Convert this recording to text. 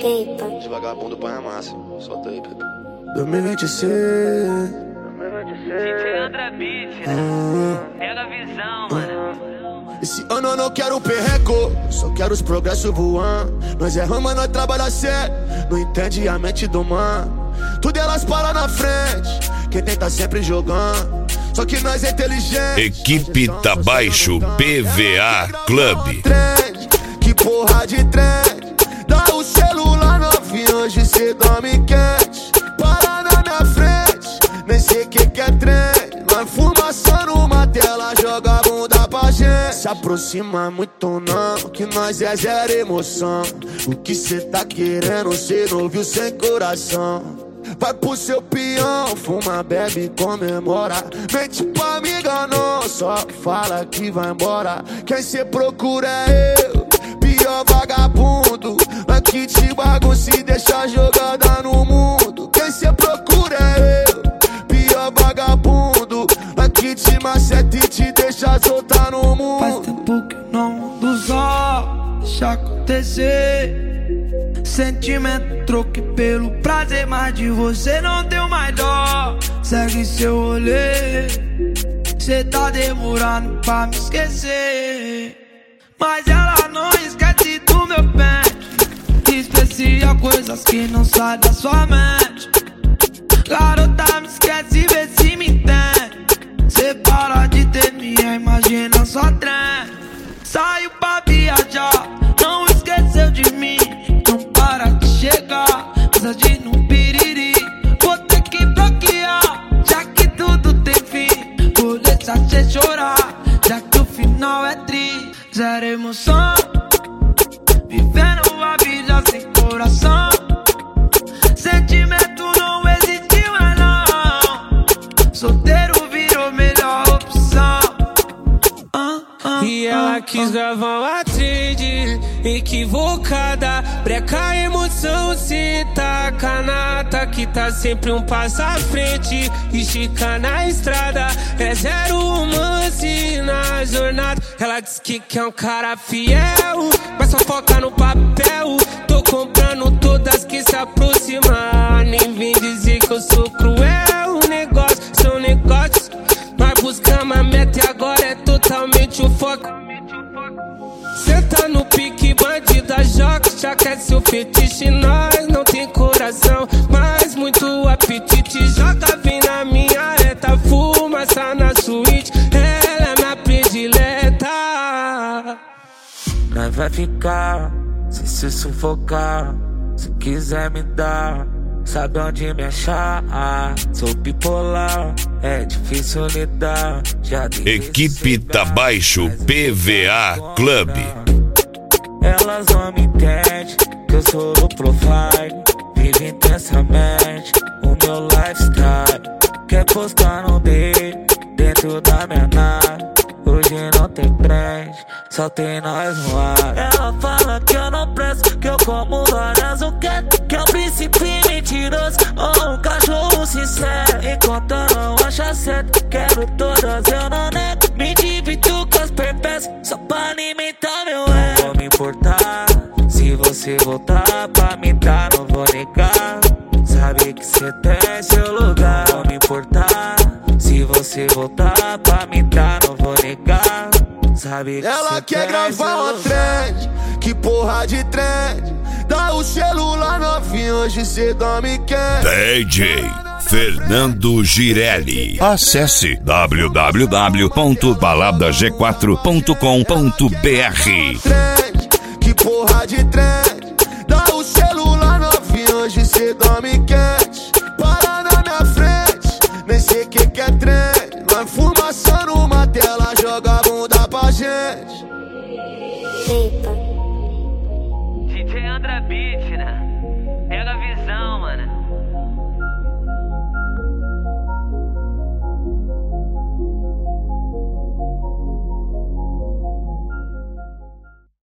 Keeper. De vagabundo põe a massa. Solta aí, bebê. 2026. DJ André Beat, né? Pega a visão, mano. Esse ano eu não quero perreco, só quero os progressos voando. Nós erramos, nós trabalha sério, não entende a mente do mano. Tudo elas param na frente, quem tenta sempre jogando. Só que nós é inteligente. Equipe Tabaixo PVA Club. Trend, que porra de trend. Dá o celular novinho, hoje cê dorme quente. Para na minha frente, nem sei que é trend. Nós fumaça numa tela, joga a bunda pra gente. Se aproxima muito não, que nós é zero emoção. O que cê tá querendo, cê não viu sem coração. Vai pro seu peão, fuma, bebe, comemora. Mente pra me enganar, só fala que vai embora. Quem cê procura é eu, pior vagabundo. Mas que te bagunça e deixa jogada no mundo. Quem cê procura é eu, pior vagabundo. Mas que te maceta e te deixa soltar no mundo. Faz tempo que não ando só, deixa acontecer. Sentimento, troque pelo prazer, mas de você não deu mais dó. Segue seu rolê, cê tá demorando pra me esquecer. Mas ela não esquece do meu pente, especial coisas que não saem da sua mente. Garota, me esquece, vê se me entende. Cê para de ter minha imagina só trem. Saiu pra viajar, não esqueceu de mim. Para de chegar, precisa de um piriri. Vou ter que bloquear, já que tudo tem fim. Vou deixar cê chorar, já que o final é triste. Zero emoção, vivendo uma vida sem coração. Sentimento não existe mais não. Solteiro virou melhor opção. E ela quis gravar uma trade equivocada, breca a emoção, se taca nata, que tá sempre um passo à frente, estica na estrada, é zero romance na jornada. Ela diz que quer um cara fiel, mas só foca no papel. Tô comprando todas que se aproximam, nem vem dizer que eu sou cruel. O negócio são negócios, nós buscamos a meta e agora é totalmente o foco. Cê tá no pique bandida, joga, já quer seu fetiche. Nós não tem coração, mas muito apetite. Joga, vem na minha reta, fumaça na suíte. Ela é minha predileta. Nós vai ficar, se sufocar. Se quiser me dar, sabe onde me achar. Sou bipolar, é difícil lidar. Equipe Tabaixo PVA Club. Elas não me entendem, que eu sou low profile. Vivo intensamente o meu lifestyle. Quer postar no dele, dentro da minha nave. Hoje não tem trend, só tem nós no ar. Ela fala que eu não presto, que eu como várias oquetas, que é um príncipe mentiroso ou um cachorro sincero. Enquanto eu não acha certo, quero todas, eu não nego. Me divido com as perpétuas, só pra alimentar meu ego. Não vou me importar, se você voltar pra me dar, não vou negar. Sabe que cê tem seu lugar. Não vou me importar, se você voltar pra me dar, não vou negar. Sabe que ela quer gravar uma trend, que porra de trend. Dá o celular novinho, hoje cê dorme quente. DJ Fernando Girelli. Acesse www.baladag4.com.br. Trend, que porra de trend. Dá o celular novinho, hoje cê dorme quente. Para na minha frente, nem sei que é trend. Nós fumaça numa tela, joga a bunda pra gente.